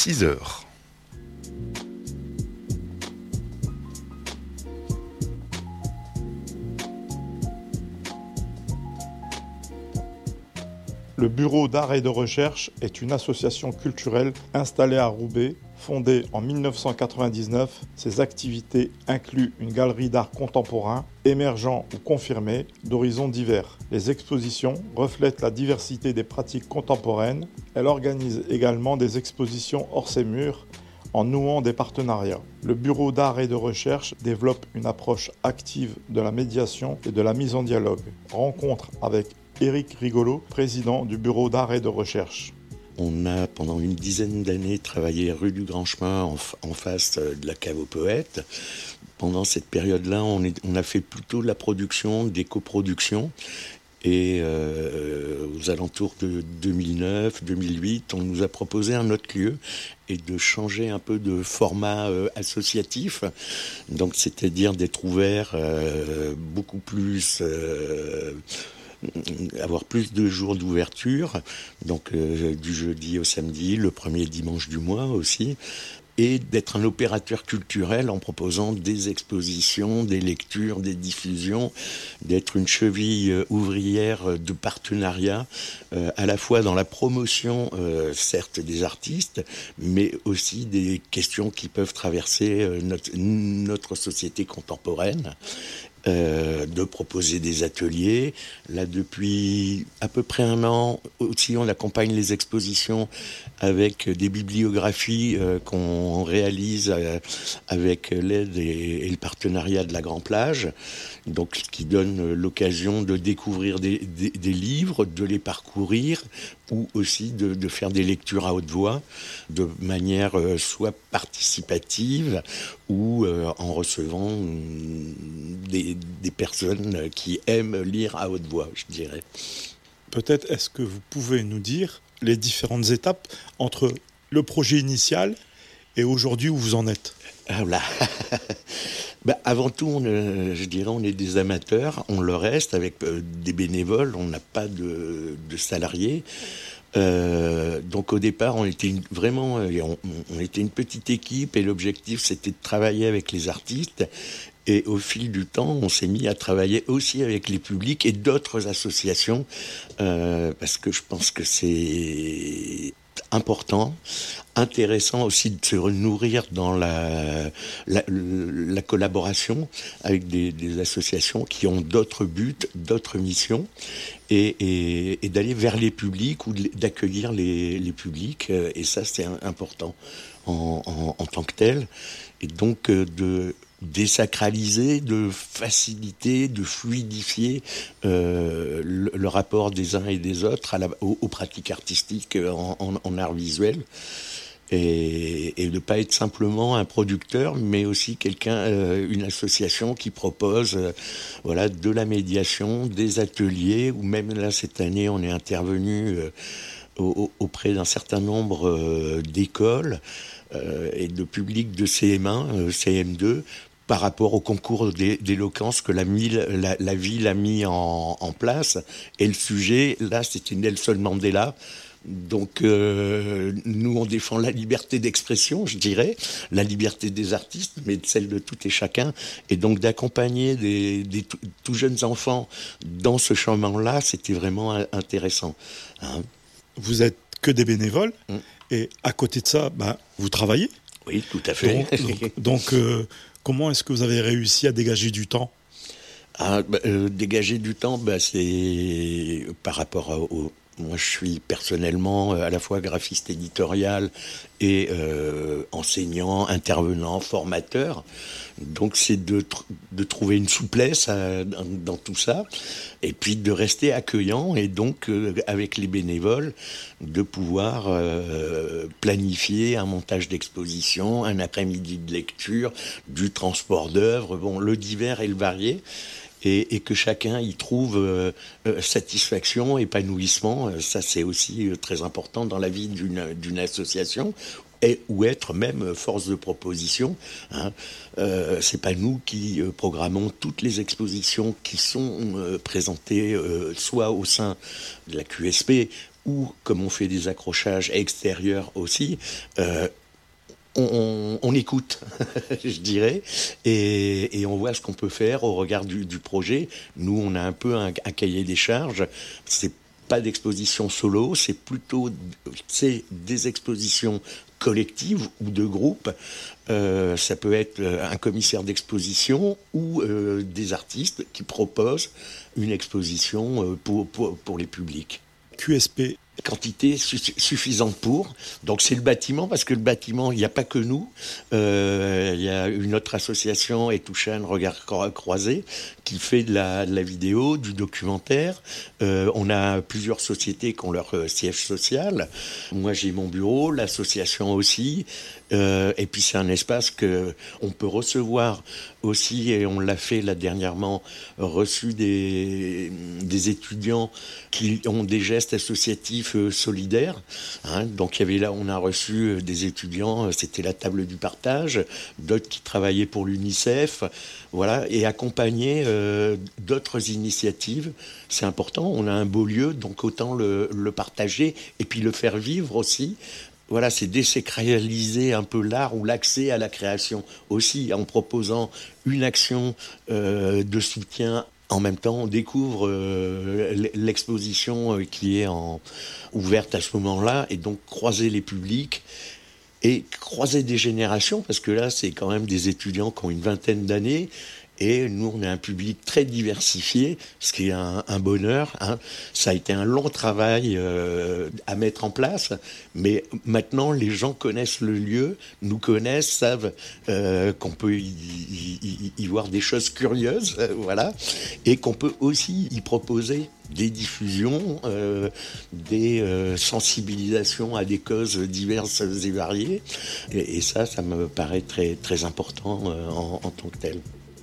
6 heures. Le Bureau d'art et de recherche est une association culturelle installée à Roubaix. Fondée en 1999, ses activités incluent une galerie d'art contemporain, émergent ou confirmé, d'horizons divers. Les expositions reflètent la diversité des pratiques contemporaines. Elle organise également des expositions hors ses murs, en nouant des partenariats. Le Bureau d'art et de recherche développe une approche active de la médiation et de la mise en dialogue. Rencontre avec Éric Rigolo, président du Bureau d'art et de recherche. On a pendant une dizaine d'années travaillé rue du Grand Chemin en face de la cave aux poètes. Pendant cette période-là, on a fait plutôt de la production, des coproductions. Et aux alentours de 2009-2008, on nous a proposé un autre lieu et de changer un peu de format associatif. Donc, c'est-à-dire d'être ouvert beaucoup plus... avoir plus de jours d'ouverture, donc du jeudi au samedi, le premier dimanche du mois aussi, et d'être un opérateur culturel en proposant des expositions, des lectures, des diffusions, d'être une cheville ouvrière de partenariat, à la fois dans la promotion, certes, des artistes, mais aussi des questions qui peuvent traverser notre société contemporaine. De proposer des ateliers. Là, depuis à peu près un an, aussi, on accompagne les expositions avec des bibliographies qu'on réalise avec l'aide et le partenariat de la Grand Plage, donc ce qui donne l'occasion de découvrir des livres, de les parcourir, ou aussi de faire des lectures à haute voix, de manière soit participative, ou en recevant des personnes qui aiment lire à haute voix, je dirais. Peut-être est-ce que vous pouvez nous dire les différentes étapes entre le projet initial et aujourd'hui où vous en êtes ? Ah là. Avant tout, je dirais, on est des amateurs, on le reste avec des bénévoles, on n'a pas de salariés. Donc au départ, on était on était une petite équipe et l'objectif c'était de travailler avec les artistes. Et au fil du temps, on s'est mis à travailler aussi avec les publics et d'autres associations parce que je pense que c'est important, intéressant aussi de se nourrir dans la collaboration avec des associations qui ont d'autres buts, d'autres missions, et d'aller vers les publics ou d'accueillir les publics. Et ça, c'est important en tant que tel. Et donc, de désacraliser, de faciliter, de fluidifier le rapport des uns et des autres aux pratiques artistiques en art visuel, et de ne pas être simplement un producteur, mais aussi une association qui propose de la médiation, des ateliers, ou même là cette année on est intervenu auprès d'un certain nombre d'écoles et de publics de CM1, CM2, par rapport au concours d'éloquence que la ville a mis en place. Et le sujet, là, c'était Nelson Mandela. Donc, nous, on défend la liberté d'expression, je dirais, la liberté des artistes, mais celle de tout et chacun. Et donc, d'accompagner des tout jeunes enfants dans ce chemin-là, c'était vraiment intéressant. Hein. Vous êtes que des bénévoles, et à côté de ça, vous travaillez. Oui, tout à fait. Donc comment est-ce que vous avez réussi à dégager du temps ? Dégager du temps, c'est par rapport moi, je suis personnellement à la fois graphiste éditorial et enseignant, intervenant, formateur. Donc, c'est de trouver une souplesse dans tout ça, et puis de rester accueillant, et donc, avec les bénévoles, de pouvoir planifier un montage d'exposition, un après-midi de lecture, du transport d'œuvres, le divers et le varié. Et que chacun y trouve satisfaction, épanouissement. Ça, c'est aussi très important dans la vie d'une association, ou être même force de proposition. Hein. C'est pas nous qui programmons toutes les expositions qui sont présentées soit au sein de la QSP ou comme on fait des accrochages extérieurs aussi, on écoute, je dirais, et on voit ce qu'on peut faire au regard du projet. Nous, on a un peu un cahier des charges. C'est pas d'exposition solo, c'est des expositions collectives ou de groupe. Ça peut être un commissaire d'exposition ou des artistes qui proposent une exposition pour les publics. QSP. Quantité suffisante pour. Donc c'est le bâtiment, parce que le bâtiment, il n'y a pas que nous. Il y a une autre association, Etouchan Regard Croisé, qui fait de la vidéo, du documentaire. On a plusieurs sociétés qui ont leur siège social. Moi j'ai mon bureau, l'association aussi. Et puis c'est un espace que on peut recevoir aussi, et on l'a fait là dernièrement, reçu des étudiants qui ont des gestes associatifs solidaires. Donc il y avait là, on a reçu des étudiants, c'était la table du partage, d'autres qui travaillaient pour l'UNICEF, voilà, et accompagner d'autres initiatives. C'est important, on a un beau lieu, donc autant le partager et puis le faire vivre aussi. Voilà, c'est désacraliser un peu l'art ou l'accès à la création aussi, en proposant une action de soutien. En même temps, on découvre l'exposition qui est ouverte à ce moment-là, et donc croiser les publics et croiser des générations, parce que là, c'est quand même des étudiants qui ont une vingtaine d'années. Et nous, on a un public très diversifié, ce qui est un bonheur. Ça a été un long travail à mettre en place, mais maintenant, les gens connaissent le lieu, nous connaissent, savent qu'on peut y voir des choses curieuses, voilà, et qu'on peut aussi y proposer des diffusions, des sensibilisations à des causes diverses et variées. Et ça me paraît très, très important en tant que tel.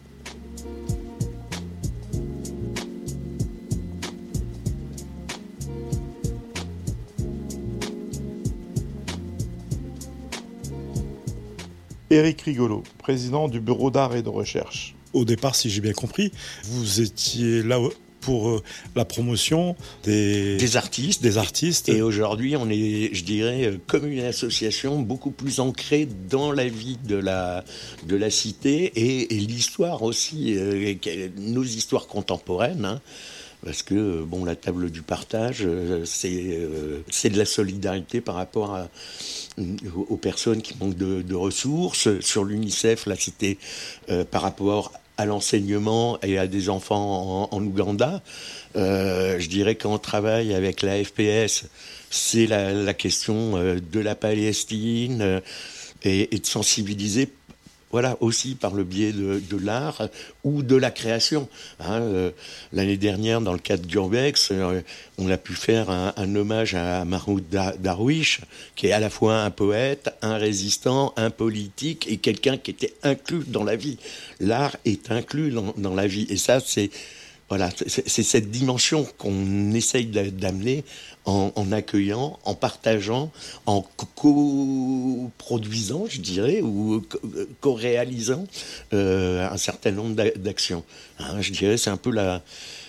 Éric Rigolo, président du Bureau d'art et de recherche. Au départ, si j'ai bien compris, vous étiez là pour la promotion des artistes. Et aujourd'hui, on est, je dirais, comme une association beaucoup plus ancrée dans la vie de la cité et l'histoire aussi, nos histoires contemporaines. Parce que, la table du partage, c'est de la solidarité par rapport aux personnes qui manquent de ressources. Sur l'UNICEF, là, c'était par rapport à l'enseignement et à des enfants en Ouganda. Je dirais qu'on travaille avec la FPS, c'est la question de la Palestine et de sensibiliser, voilà, aussi par le biais de l'art ou de la création. L'année dernière, dans le cadre d'Urbex, on a pu faire un hommage à Mahmoud Darwish, qui est à la fois un poète, un résistant, un politique et quelqu'un qui était inclus dans la vie. L'art est inclus dans la vie. Et ça, c'est cette dimension qu'on essaye d'amener en accueillant, en partageant, en co-produisant, je dirais, ou co-réalisant un certain nombre d'actions. Je dirais, c'est un peu la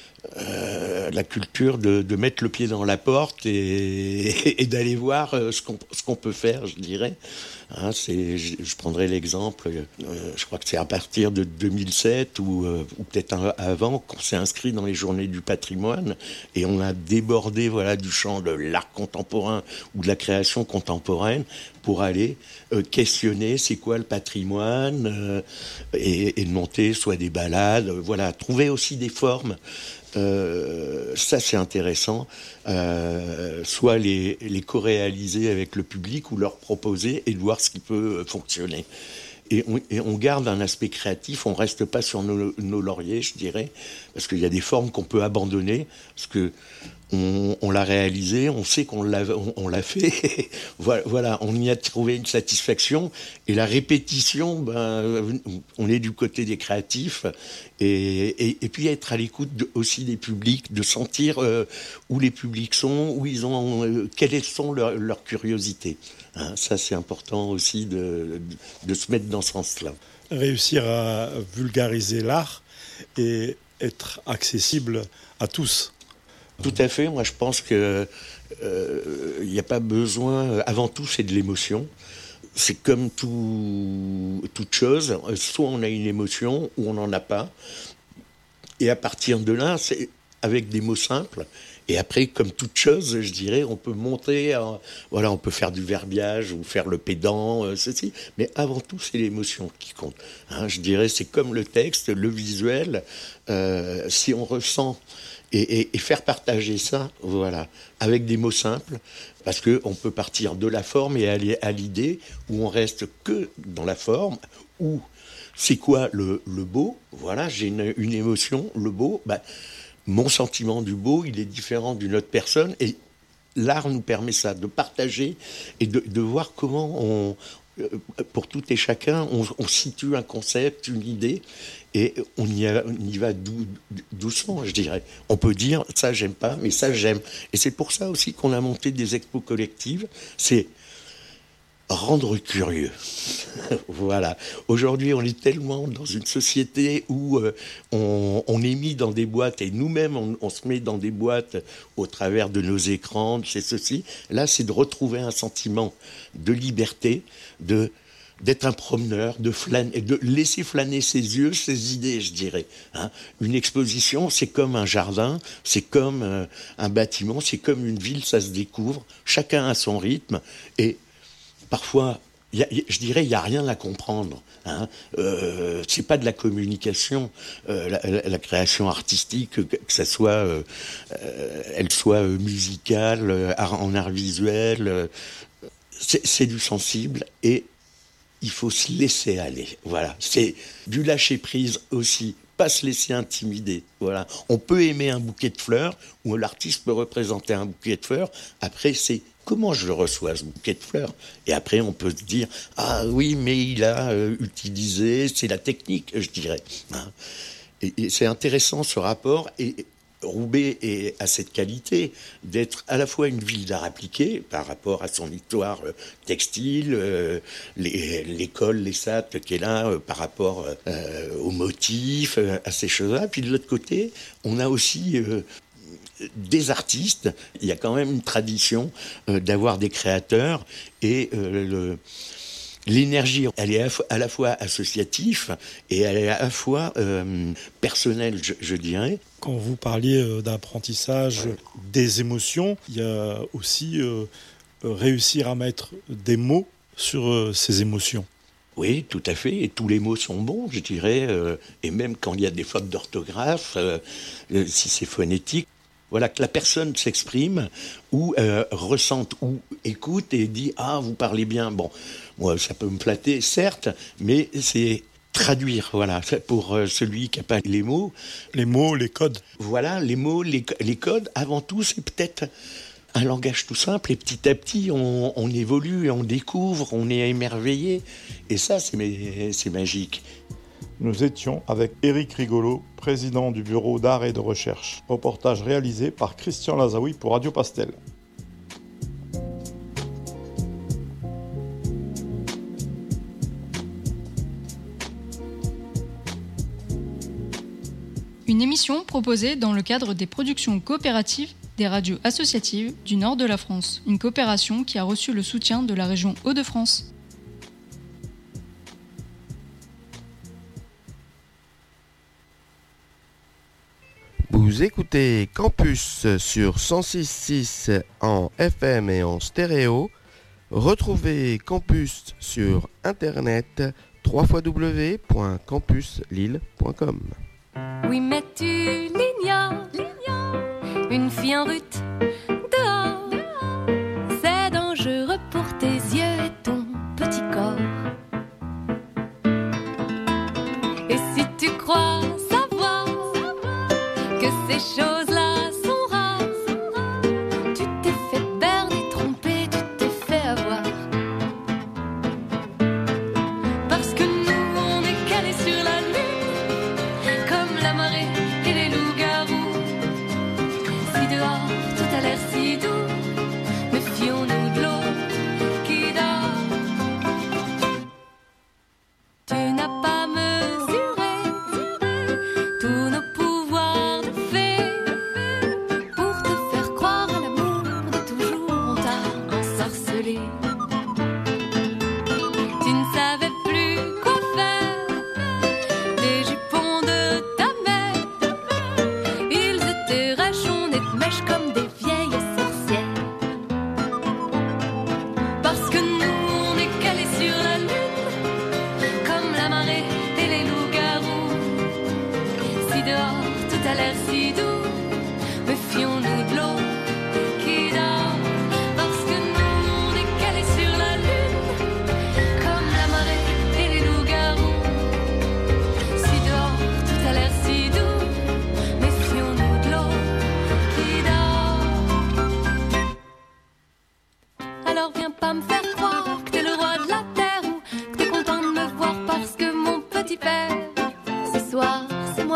culture de mettre le pied dans la porte et d'aller voir ce qu'on peut faire, je dirais. Je prendrai l'exemple, je crois que c'est à partir de 2007 ou peut-être avant qu'on s'est inscrit dans les journées du patrimoine et on a débordé du champ de l'art contemporain ou de la création contemporaine pour aller questionner c'est quoi le patrimoine et de monter soit des balades, trouver aussi des formes. Ça c'est intéressant, soit les co-réaliser avec le public ou leur proposer et de voir ce qui peut fonctionner. Et on garde un aspect créatif, on reste pas sur nos lauriers, je dirais, parce qu'il y a des formes qu'on peut abandonner, parce que on l'a réalisé, on sait qu'on l'a fait, voilà, on y a trouvé une satisfaction, et la répétition, on est du côté des créatifs, et puis être à l'écoute aussi des publics, de sentir où les publics sont, où ils ont, quelles sont leurs curiosités. Ça, c'est important aussi de se mettre dans ce sens-là. Réussir à vulgariser l'art et être accessible à tous. Tout à fait. Moi, je pense que il n'y a pas besoin... Avant tout, c'est de l'émotion. C'est comme toute chose. Soit on a une émotion, ou on n'en a pas. Et à partir de là, c'est avec des mots simples. Et après, comme toute chose, je dirais, on peut monter, on peut faire du verbiage ou faire le pédant, ceci. Mais avant tout, c'est l'émotion qui compte. Je dirais, c'est comme le texte, le visuel. Si on ressent et faire partager ça, voilà, avec des mots simples, parce que on peut partir de la forme et aller à l'idée, où on reste que dans la forme, où c'est quoi le beau. Voilà, j'ai une émotion, le beau. Mon sentiment du beau, il est différent d'une autre personne, et l'art nous permet ça, de partager et de voir comment pour tout et chacun, on situe un concept, une idée, et on y va doucement, je dirais. On peut dire, ça j'aime pas, mais ça j'aime. Et c'est pour ça aussi qu'on a monté des expos collectives, c'est rendre curieux. Voilà. Aujourd'hui, on est tellement dans une société où on est mis dans des boîtes, et nous-mêmes, on se met dans des boîtes au travers de nos écrans, c'est ceci. Là, c'est de retrouver un sentiment de liberté, d'être un promeneur, de laisser flâner ses yeux, ses idées, je dirais. Une exposition, c'est comme un jardin, c'est comme un bâtiment, c'est comme une ville, ça se découvre. Chacun a son rythme, et parfois, je dirais, il n'y a rien à comprendre. C'est pas de la communication, la création artistique, que ça soit, elle soit musicale, en art visuel, c'est du sensible, et il faut se laisser aller. Voilà, c'est du lâcher prise aussi. Pas se laisser intimider. Voilà. On peut aimer un bouquet de fleurs, ou l'artiste peut représenter un bouquet de fleurs. Après, c'est comment je le reçois, ce bouquet de fleurs. Et après, on peut se dire, ah oui, mais il a utilisé, c'est la technique, je dirais. Et c'est intéressant, ce rapport. Et Roubaix a cette qualité d'être à la fois une ville d'art appliqué par rapport à son histoire textile, l'école, les SAT qui est là par rapport aux motifs, à ces choses-là. Puis de l'autre côté, on a aussi des artistes. Il y a quand même une tradition d'avoir des créateurs, et l'énergie, elle est à la fois associative et elle est à la fois personnelle, je dirais. Quand vous parliez d'apprentissage des émotions, il y a aussi réussir à mettre des mots sur ces émotions. Oui, tout à fait. Et tous les mots sont bons, je dirais. Et même quand il y a des fautes d'orthographe, si c'est phonétique, voilà, que la personne s'exprime ou ressente ou écoute et dit « Ah, vous parlez bien ». Bon, moi, ça peut me flatter, certes, mais c'est traduire, voilà, pour celui qui n'a pas les mots. Les mots, les codes. Voilà, les mots, les codes. Avant tout, c'est peut-être un langage tout simple, et petit à petit, on évolue, et on découvre, on est émerveillé. Et ça, c'est magique. Nous étions avec Éric Rigolo, président du Bureau d'art et de recherche. Reportage réalisé par Christian Lazaoui pour Radio Pastel. Une émission proposée dans le cadre des productions coopératives des radios associatives du nord de la France. Une coopération qui a reçu le soutien de la région Hauts-de-France. Vous écoutez Campus sur 106.6 en FM et en stéréo. Retrouvez Campus sur internet www.campuslille.com. Oui, mais tu l'ignores, une fille en route dehors, c'est dangereux pour tes yeux et ton petit corps. Et si tu crois savoir que ces choses-là sont rares, tu t'es fait berner, tromper, tu t'es fait avoir. Parce que nous, on est calés sur la lune, comme la marée et les loups-garous. Si dehors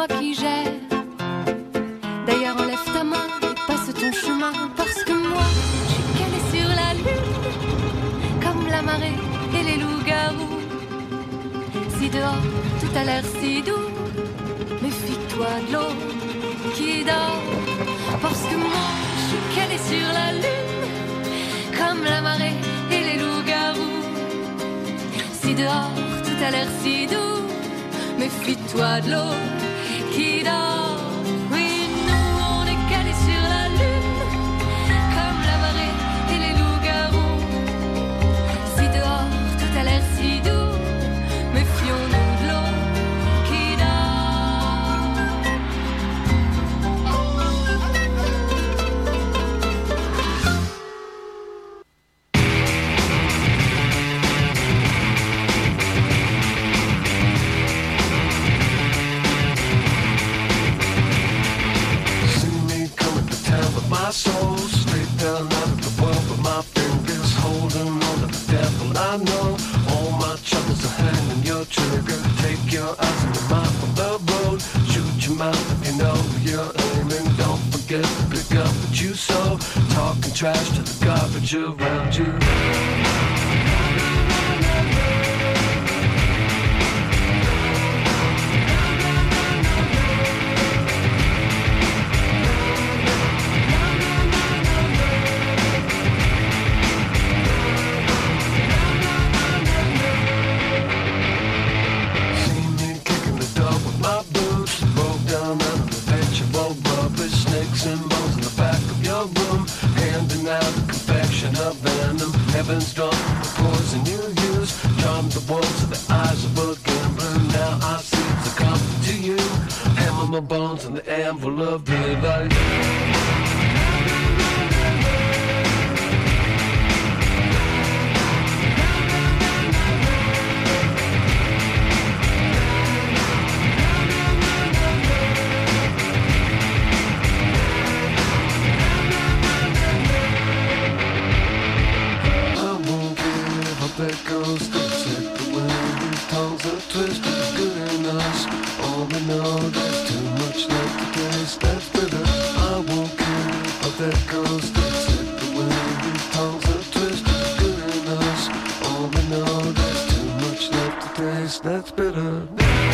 moi qui gère. D'ailleurs enlève ta main et passe ton chemin, parce que moi je suis calée sur la lune, comme la marée et les loups-garous. Si dehors tout a l'air si doux, méfie-toi de l'eau qui dort, parce que moi je suis calée sur la lune, comme la marée et les loups-garous. Si dehors tout a l'air si doux, méfie-toi de l'eau qui dort. Oui, nous on est calés sur la lune, comme la marée et les loups-garous. Si dehors tout a l'air si doux, méfions-nous de l'eau qui dort. My soul straight down out of the world, but my fingers holding on to the devil. I know all my troubles are hanging your trigger. Take your eyes and your mind from the road. Shoot your mouth if you know you're aiming. Don't forget to pick up what you sow. Talking trash to the garbage around you. Heaven's drunk with poison you use. Charm the walls of the eyes of a gambler. Now I see it's a comfort to you. Hammer my bones in the anvil of the light. That goes to take the wind. These tongues are twisted, good in us. All we know, there's too much left to taste. That's bitter. I won't care. But that goes to take the wind. These tongues are twisted, good in us. All we know, there's too much left to taste. That's bitter.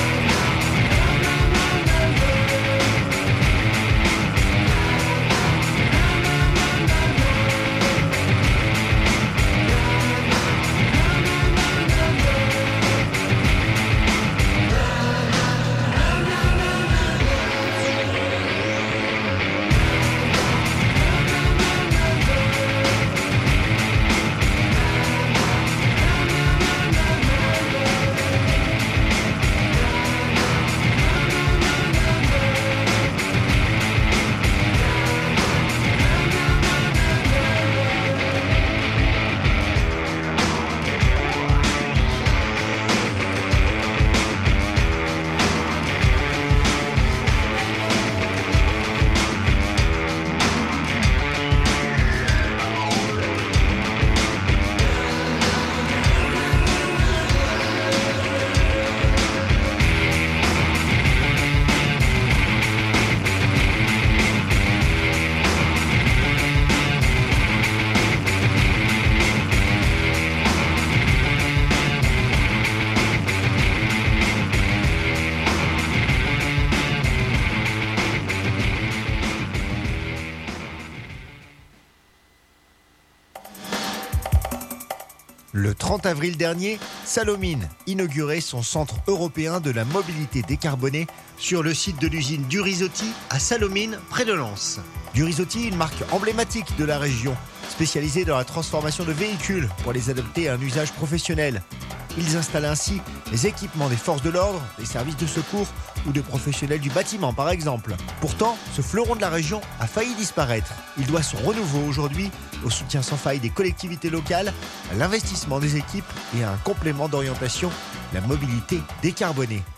Le 30 avril dernier, Salomine inaugurait son centre européen de la mobilité décarbonée sur le site de l'usine du Risotti à Salomine, près de Lens. Du Risotti, une marque emblématique de la région, spécialisée dans la transformation de véhicules pour les adapter à un usage professionnel. Ils installent ainsi les équipements des forces de l'ordre, des services de secours ou de professionnels du bâtiment par exemple. Pourtant, ce fleuron de la région a failli disparaître. Il doit son renouveau aujourd'hui au soutien sans faille des collectivités locales, à l'investissement des équipes et à un complément d'orientation, la mobilité décarbonée.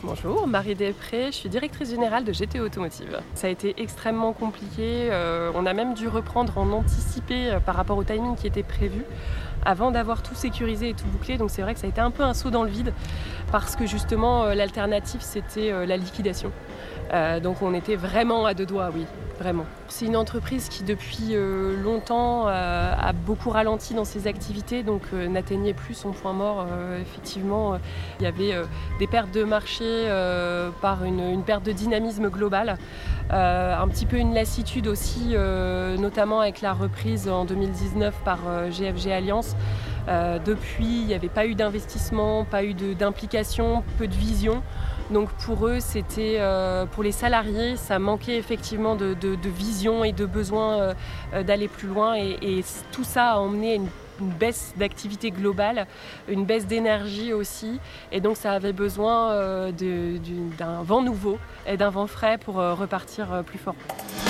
Bonjour, Marie Després, je suis directrice générale de GTE Automotive. Ça a été extrêmement compliqué, on a même dû reprendre en anticipé par rapport au timing qui était prévu avant d'avoir tout sécurisé et tout bouclé. Donc c'est vrai que ça a été un peu un saut dans le vide parce que justement l'alternative c'était la liquidation. Donc on était vraiment à deux doigts, oui, vraiment. C'est une entreprise qui depuis longtemps a beaucoup ralenti dans ses activités, donc n'atteignait plus son point mort. Effectivement, il y avait des pertes de marché par une perte de dynamisme global, un petit peu une lassitude aussi, notamment avec la reprise en 2019 par GFG Alliance. Depuis, il n'y avait pas eu d'investissement, pas eu d'implication, peu de vision. Donc pour eux, c'était pour les salariés, ça manquait effectivement de vision et de besoin d'aller plus loin. Et tout ça a emmené une baisse d'activité globale, une baisse d'énergie aussi. Et donc ça avait besoin d'un vent nouveau et d'un vent frais pour repartir plus fort.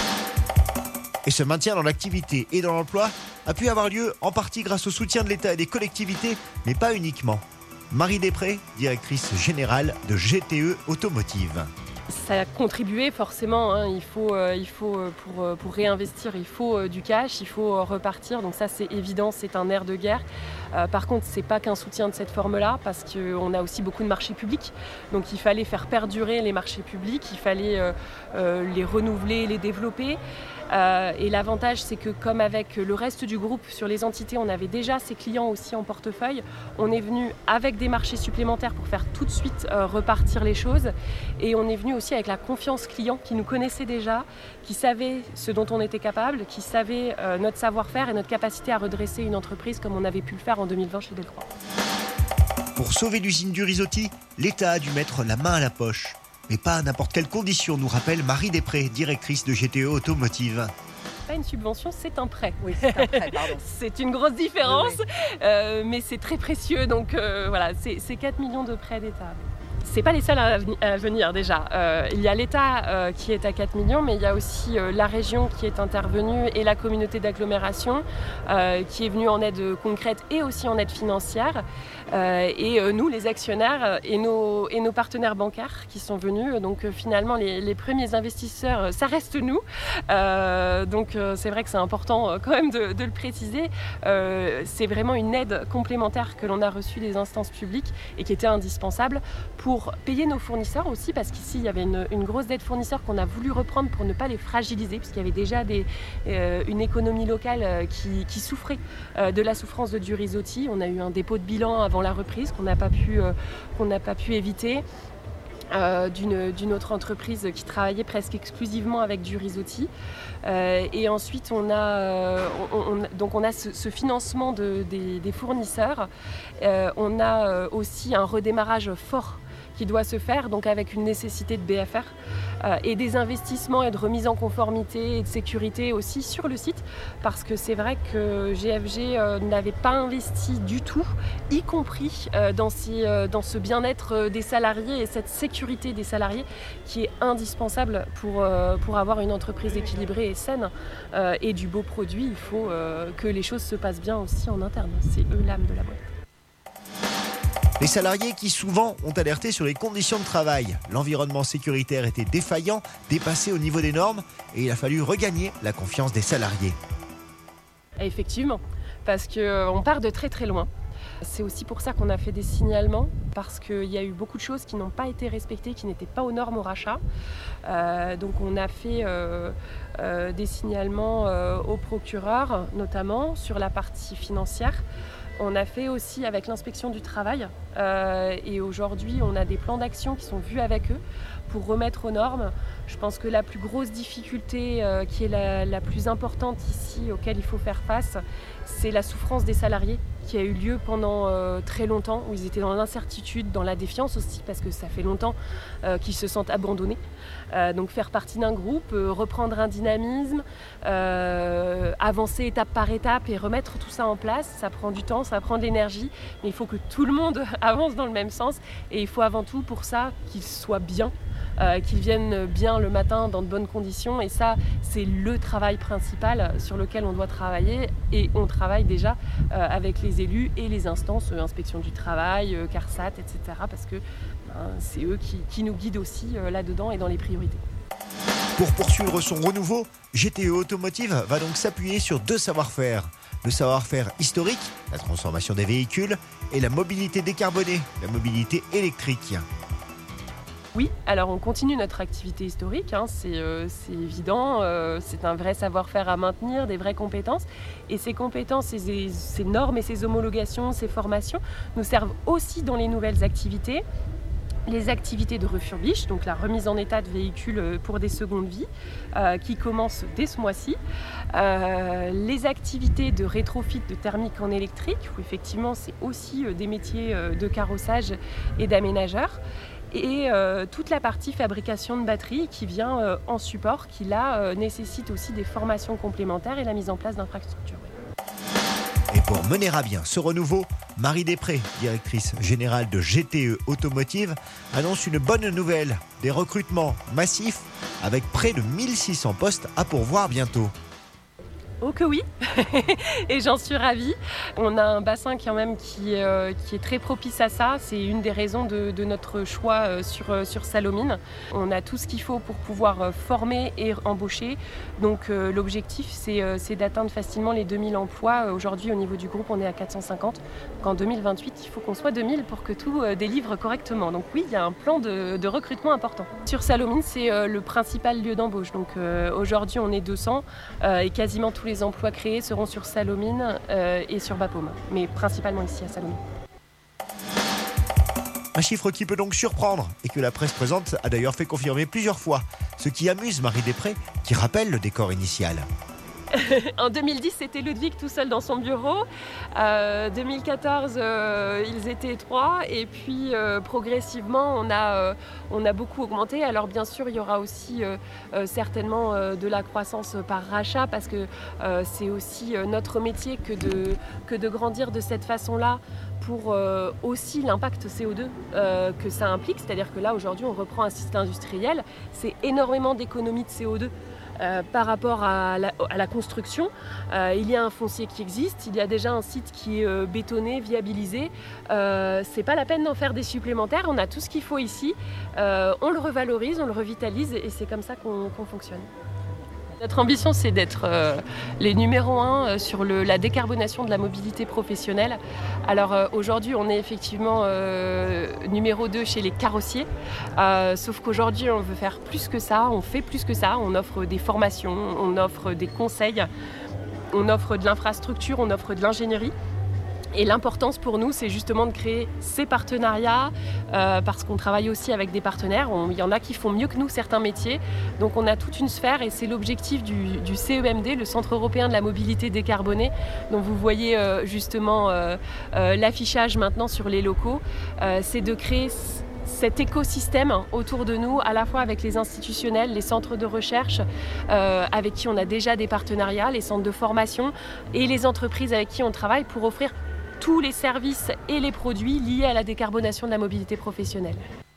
Et ce maintien dans l'activité et dans l'emploi a pu avoir lieu en partie grâce au soutien de l'État et des collectivités, mais pas uniquement. Marie Després, directrice générale de GTE Automotive. Ça a contribué forcément, hein. Il faut pour réinvestir, il faut du cash, il faut repartir. Donc ça c'est évident, c'est un nerf de guerre. Par contre, c'est pas qu'un soutien de cette forme-là, parce qu'on a aussi beaucoup de marchés publics. Donc il fallait faire perdurer les marchés publics, il fallait les renouveler, les développer. Et l'avantage, c'est que comme avec le reste du groupe, sur les entités, on avait déjà ces clients aussi en portefeuille. On est venu avec des marchés supplémentaires pour faire tout de suite repartir les choses. Et on est venu aussi avec la confiance client qui nous connaissait déjà, qui savait ce dont on était capable, qui savait notre savoir-faire et notre capacité à redresser une entreprise comme on avait pu le faire en 2020 chez Delcroix. Pour sauver l'usine du Risotti, l'État a dû mettre la main à la poche. Mais pas à n'importe quelle condition, nous rappelle Marie Després, directrice de GTE Automotive. Pas une subvention, c'est un prêt. Oui, c'est un prêt, pardon. C'est une grosse différence, oui. Mais c'est très précieux. Donc voilà, c'est 4 millions de prêts d'État. C'est pas les seuls à venir déjà. Il y a l'État qui est à 4 millions, mais il y a aussi la région qui est intervenue et la communauté d'agglomération qui est venue en aide concrète et aussi en aide financière. Et nous, les actionnaires et nos partenaires bancaires qui sont venus. Donc finalement, les premiers investisseurs, ça reste nous. Donc c'est vrai que c'est important quand même de le préciser. C'est vraiment une aide complémentaire que l'on a reçue des instances publiques et qui était indispensable pour payer nos fournisseurs aussi, parce qu'ici il y avait une grosse dette fournisseur qu'on a voulu reprendre pour ne pas les fragiliser, puisqu'il y avait déjà une économie locale qui souffrait de la souffrance de du Risotti. On a eu un dépôt de bilan avant la reprise qu'on n'a pas pu éviter. D'une autre entreprise qui travaillait presque exclusivement avec du Risotti. Et ensuite, on a ce financement des fournisseurs. On a aussi un redémarrage fort qui doit se faire, donc avec une nécessité de BFR et des investissements et de remise en conformité et de sécurité aussi sur le site, parce que c'est vrai que GFG n'avait pas investi du tout, y compris dans ce bien-être des salariés et cette sécurité des salariés qui est indispensable pour avoir une entreprise équilibrée et saine et du beau produit. Il faut que les choses se passent bien aussi en interne. C'est eux l'âme de la boîte. Les salariés qui souvent ont alerté sur les conditions de travail. L'environnement sécuritaire était défaillant, dépassé au niveau des normes, et il a fallu regagner la confiance des salariés. Effectivement, parce qu'on part de très très loin. C'est aussi pour ça qu'on a fait des signalements, parce qu'il y a eu beaucoup de choses qui n'ont pas été respectées, qui n'étaient pas aux normes au rachat. Donc on a fait des signalements au procureur, notamment sur la partie financière. On a fait aussi avec l'inspection du travail et aujourd'hui on a des plans d'action qui sont vus avec eux pour remettre aux normes. Je pense que la plus grosse difficulté qui est la plus importante ici, auquel il faut faire face, c'est la souffrance des salariés qui a eu lieu pendant très longtemps, où ils étaient dans l'incertitude, dans la défiance aussi, parce que ça fait longtemps qu'ils se sentent abandonnés. Donc faire partie d'un groupe, reprendre un dynamisme, avancer étape par étape et remettre tout ça en place, ça prend du temps, ça prend de l'énergie, mais il faut que tout le monde avance dans le même sens et il faut avant tout pour ça qu'ils soient bien qu'ils viennent bien le matin dans de bonnes conditions. Et ça, c'est le travail principal sur lequel on doit travailler. Et on travaille déjà avec les élus et les instances, inspection du travail, CARSAT, etc. Parce que c'est eux qui nous guident aussi là-dedans et dans les priorités. Pour poursuivre son renouveau, GTE Automotive va donc s'appuyer sur 2 savoir-faire. Le savoir-faire historique, la transformation des véhicules, et la mobilité décarbonée, la mobilité électrique. Oui, alors on continue notre activité historique, c'est évident, c'est un vrai savoir-faire à maintenir, des vraies compétences. Et ces compétences, ces normes et ces homologations, ces formations nous servent aussi dans les nouvelles activités. Les activités de refurbish, donc la remise en état de véhicules pour des secondes vies, qui commencent dès ce mois-ci. Les activités de rétrofit de thermique en électrique, où effectivement c'est aussi des métiers de carrossage et d'aménageur. Et toute la partie fabrication de batteries qui vient en support, qui là nécessite aussi des formations complémentaires et la mise en place d'infrastructures. Et pour mener à bien ce renouveau, Marie Després, directrice générale de GTE Automotive, annonce une bonne nouvelle, des recrutements massifs avec près de 1600 postes à pourvoir bientôt. Oh que oui, et j'en suis ravie. On a un bassin quand même qui est très propice à ça. C'est une des raisons de notre choix sur Salomine. On a tout ce qu'il faut pour pouvoir former et embaucher. Donc l'objectif, c'est d'atteindre facilement les 2000 emplois. Aujourd'hui, au niveau du groupe, on est à 450. Donc en 2028, il faut qu'on soit 2000 pour que tout délivre correctement. Donc oui, il y a un plan de recrutement important. Sur Salomine, c'est le principal lieu d'embauche. Donc aujourd'hui, on est 200 et quasiment tous les emplois créés seront sur Salomine et sur Bapaume, mais principalement ici à Salomine. Un chiffre qui peut donc surprendre et que la presse présente a d'ailleurs fait confirmer plusieurs fois, ce qui amuse Marie Després, qui rappelle le décor initial. En 2010, c'était Ludwig tout seul dans son bureau. 2014, ils étaient 3. Et puis, progressivement, on a beaucoup augmenté. Alors, bien sûr, il y aura aussi certainement de la croissance par rachat parce que c'est aussi notre métier que de grandir de cette façon-là pour aussi l'impact CO2 que ça implique. C'est-à-dire que là, aujourd'hui, on reprend un site industriel. C'est énormément d'économies de CO2. Par rapport à la construction, il y a un foncier qui existe, il y a déjà un site qui est bétonné, viabilisé. C'est pas la peine d'en faire des supplémentaires, on a tout ce qu'il faut ici. On le revalorise, on le revitalise et c'est comme ça qu'on fonctionne. Notre ambition, c'est d'être les numéros 1 sur la décarbonation de la mobilité professionnelle. Alors aujourd'hui, on est effectivement numéro 2 chez les carrossiers. Sauf qu'aujourd'hui, on veut faire plus que ça, on fait plus que ça. On offre des formations, on offre des conseils, on offre de l'infrastructure, on offre de l'ingénierie. Et l'importance pour nous, c'est justement de créer ces partenariats parce qu'on travaille aussi avec des partenaires. Il y en a qui font mieux que nous certains métiers. Donc on a toute une sphère et c'est l'objectif du CEMD, le Centre européen de la mobilité décarbonée, dont vous voyez justement l'affichage maintenant sur les locaux. C'est de créer cet écosystème autour de nous, à la fois avec les institutionnels, les centres de recherche avec qui on a déjà des partenariats, les centres de formation et les entreprises avec qui on travaille pour offrir tous les services et les produits liés à la décarbonation de la mobilité professionnelle.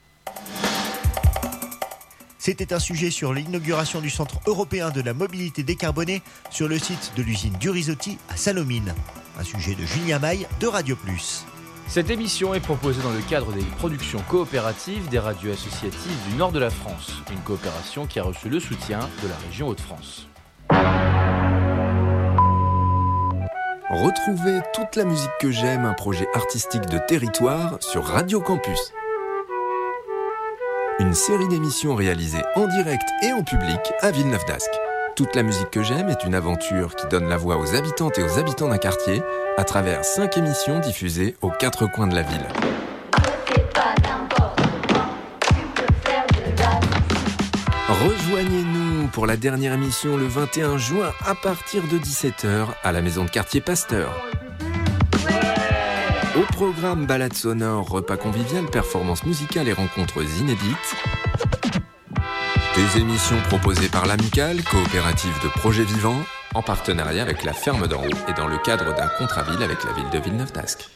C'était un sujet sur l'inauguration du Centre européen de la mobilité décarbonée sur le site de l'usine du Risotti à Salomine. Un sujet de Julien Maille de Radio Plus. Cette émission est proposée dans le cadre des productions coopératives des radios associatives du nord de la France, une coopération qui a reçu le soutien de la région Hauts-de-France. Retrouvez toute la musique que j'aime, un projet artistique de territoire sur Radio Campus. Une série d'émissions réalisées en direct et en public à Villeneuve-d'Ascq. Toute la musique que j'aime est une aventure qui donne la voix aux habitantes et aux habitants d'un quartier à travers 5 émissions diffusées aux 4 coins de la ville. Rejoignez-nous pour la dernière émission le 21 juin à partir de 17h à la maison de quartier Pasteur. Au programme balade sonore, repas convivial, performances musicales et rencontres inédites. Des émissions proposées par l'Amicale, coopérative de projets vivants, en partenariat avec la Ferme d'en Haut et dans le cadre d'un contrat-ville avec la ville de Villeneuve-d'Ascq.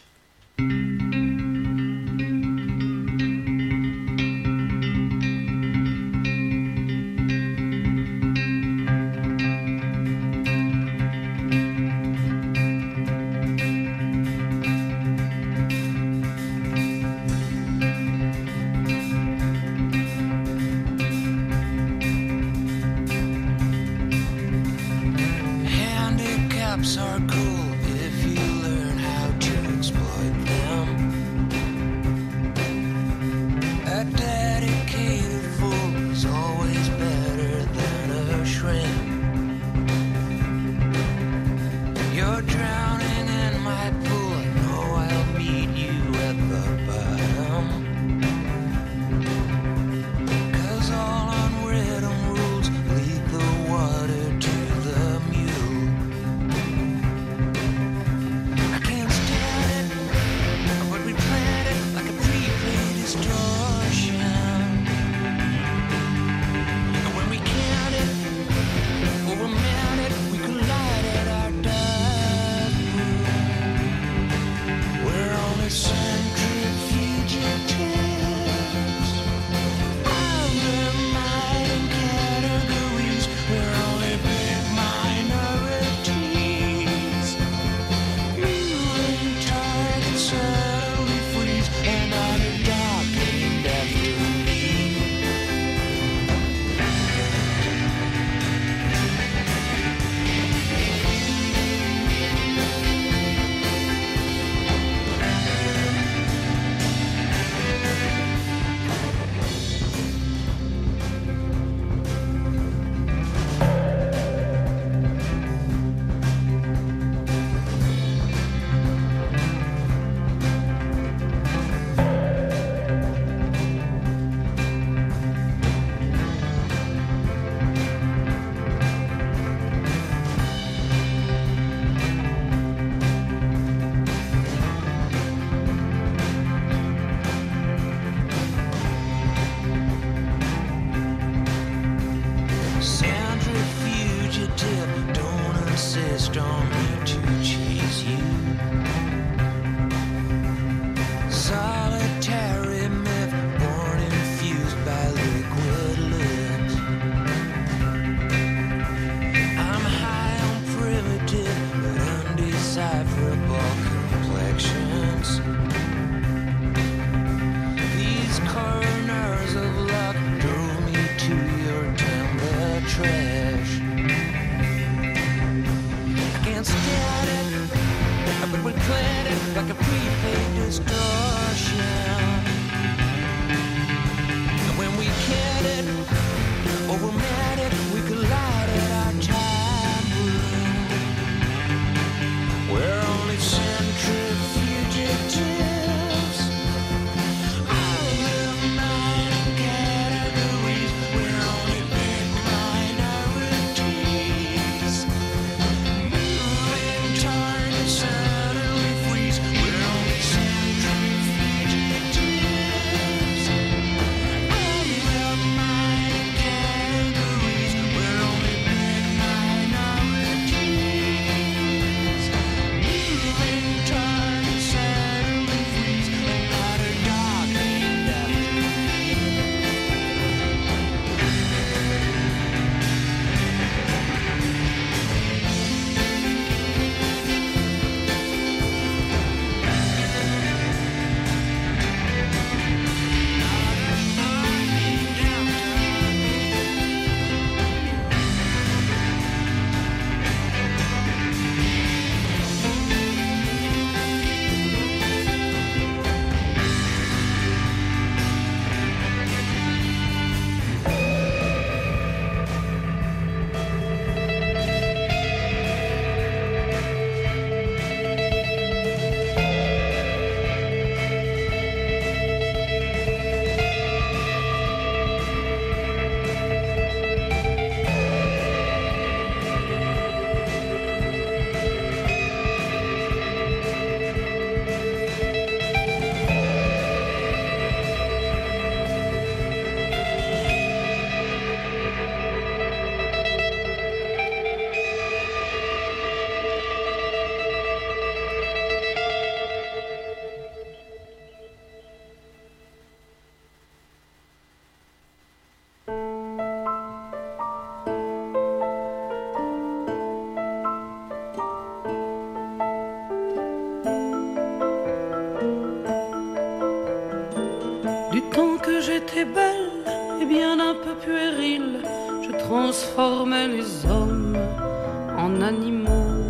que j'étais belle et bien un peu puérile, je transformais les hommes en animaux.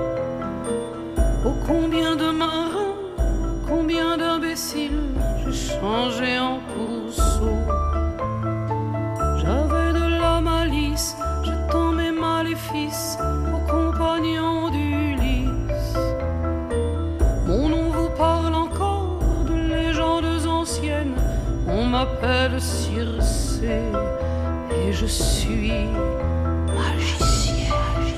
Oh combien de marins, combien d'imbéciles, j'ai changé en pourceau. J'avais de la malice, jetant mes maléfices aux compagnons d'Ulysse. Mon nom vous parle encore de légendes anciennes, on m'appelle Circé et je suis magicienne.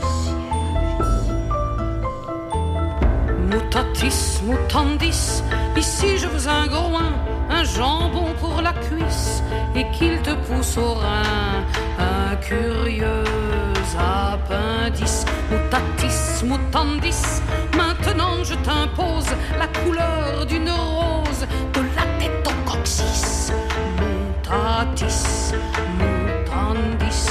Mutatis mutandis, ici je veux un groin, un jambon pour la cuisse et qu'il te pousse au rein, un curieux appendice. Mutatis mutandis, maintenant je t'impose la couleur d'une rose, de la tête au coccyx. Mutatis mutandis.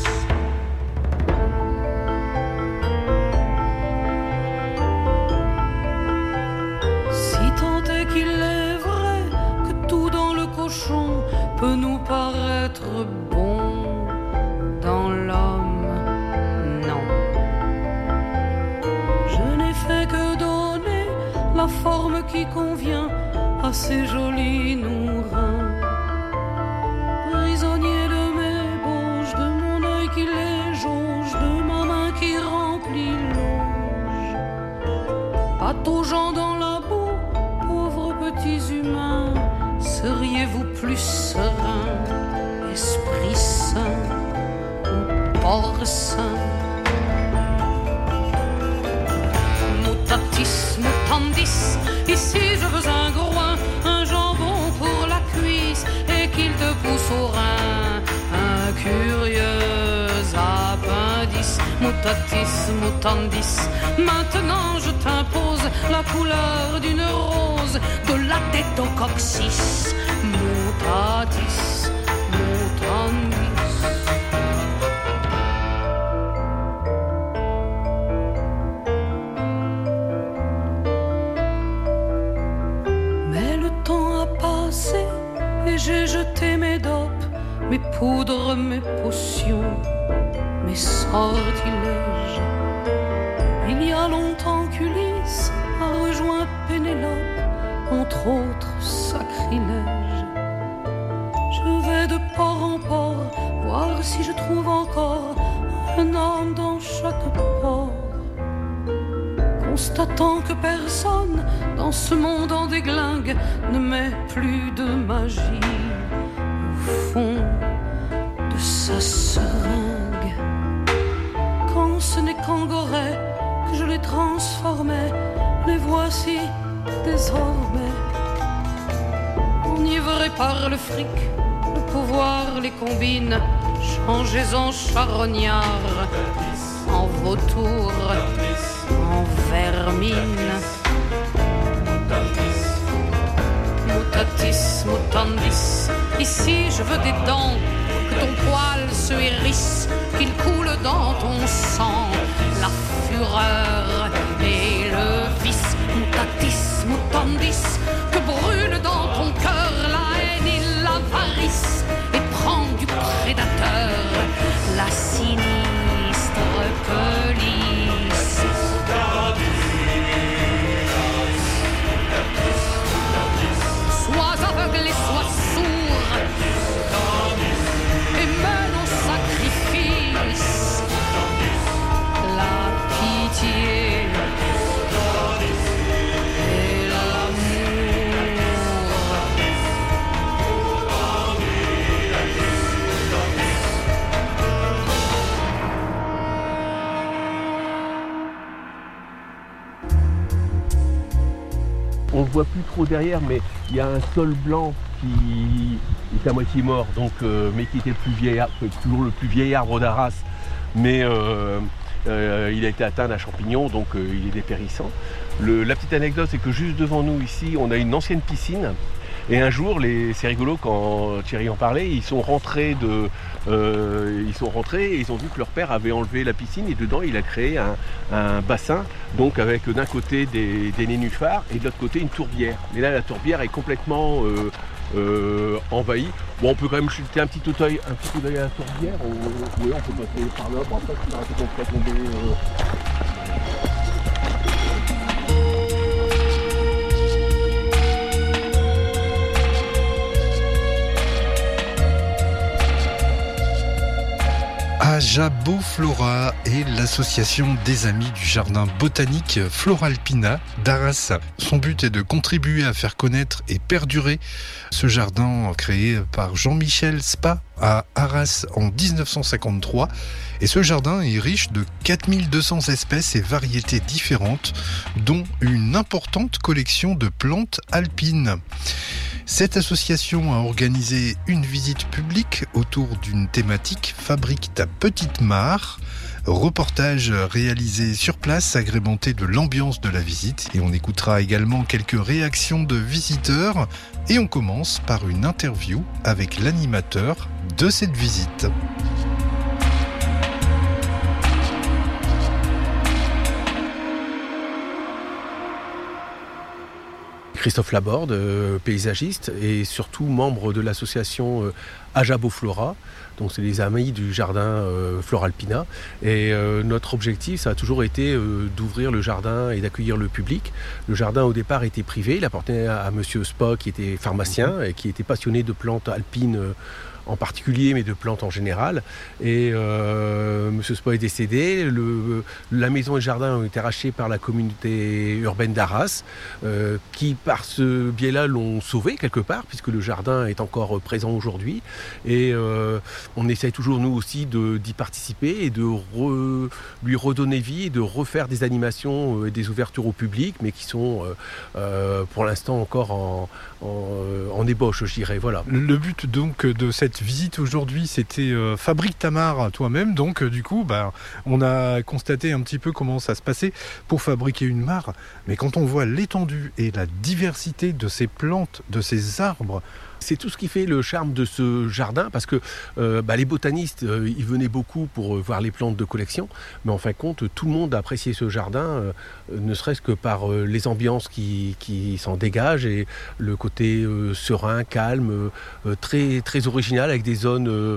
Peut nous paraître bon dans l'homme, non. Je n'ai fait que donner la forme qui convient à ces jolis nourrins. Prisonnier de mes bauges, de mon œil qui les jauge, de ma main qui remplit l'auge. Pataugeant dans la boue, pauvres petits humains, seriez-vous plus serein, esprit saint ou porc saint? Mutatis mutandis, ici je veux un groin, un jambon pour la cuisse et qu'il te pousse au rein, un curieux appendice. Mutatis mutandis, maintenant je t'impose la couleur d'une rose, de la tête au coccyx. Mutatis mutandis. Mais le temps a passé et j'ai jeté mes dopes, mes poudres, mes potions, mes sortilèges. Il y a longtemps qu'Ulysse a rejoint Pénélope, entre autres sacrilèges. Je vais de port en port, voir si je trouve encore un homme dans chaque port. Constatant que personne dans ce monde en déglingue ne met plus de magie au fond de sa seringue. Quand ce n'est qu'Angoré que je les transformais, les voici désormais. Enivrés par le fric, le pouvoir les combine, changez en charognard, en vautour, en vermine. Mutatis mutandis, ici je veux des dents, que ton poil se hérisse, qu'il coule dans ton sang, la fureur et le vice. Mutatis mutandis, que brûle dans ton cœur la haine et l'avarice, et prends du prédateur la sinistre police. Sois aveugle et sois sourd, et mène au sacrifice la pitié. On ne voit plus trop derrière, mais il y a un sol blanc qui est à moitié mort, donc, mais qui était le plus vieil arbre, toujours le plus vieil arbre d'Arras, mais il a été atteint d'un champignon, donc il est dépérissant. La petite anecdote, c'est que juste devant nous ici, on a une ancienne piscine Et un jour, c'est rigolo quand Thierry en parlait, ils sont rentrés et ils ont vu que leur père avait enlevé la piscine et dedans il a créé un bassin, donc avec d'un côté des nénuphars et de l'autre côté une tourbière. Mais là la tourbière est complètement envahie. Bon, on peut quand même jeter un petit coup d'œil à la tourbière. Oui, on peut passer par là. Bon, après, si on arrête de tomber. Ajabo Flora est l'association des amis du jardin botanique Floralpina d'Arras. Son but est de contribuer à faire connaître et perdurer ce jardin créé par Jean-Michel Spa à Arras en 1953. Et ce jardin est riche de 4200 espèces et variétés différentes, dont une importante collection de plantes alpines. Cette association a organisé une visite publique autour d'une thématique « Fabrique ta petite mare ». Reportage réalisé sur place, agrémenté de l'ambiance de la visite. Et on écoutera également quelques réactions de visiteurs. Et on commence par une interview avec l'animateur de cette visite. Christophe Laborde, paysagiste et surtout membre de l'association Ajabo Flora. Donc c'est les amis du jardin Floralpina. Et notre objectif, ça a toujours été d'ouvrir le jardin et d'accueillir le public. Le jardin au départ était privé, il appartenait à Monsieur Spa qui était pharmacien et qui était passionné de plantes alpines en particulier, mais de plantes en général. Et Monsieur Spa est décédé. La maison et le jardin ont été rachetés par la communauté urbaine d'Arras, qui par ce biais-là l'ont sauvé quelque part, puisque le jardin est encore présent aujourd'hui. Et on essaye toujours, nous aussi, d'y participer et de lui redonner vie et de refaire des animations et des ouvertures au public, mais qui sont pour l'instant encore en ébauche, je dirais. Voilà. Le but donc de cette visite aujourd'hui, c'était fabrique ta mare toi-même. Donc du coup, on a constaté un petit peu comment ça se passait pour fabriquer une mare. Mais quand on voit l'étendue et la diversité de ces plantes, de ces arbres, c'est tout ce qui fait le charme de ce jardin, parce que les botanistes, ils venaient beaucoup pour voir les plantes de collection, mais en fin de compte, tout le monde a apprécié ce jardin, ne serait-ce que par les ambiances qui s'en dégagent et le côté serein, calme, très, très original, avec des zones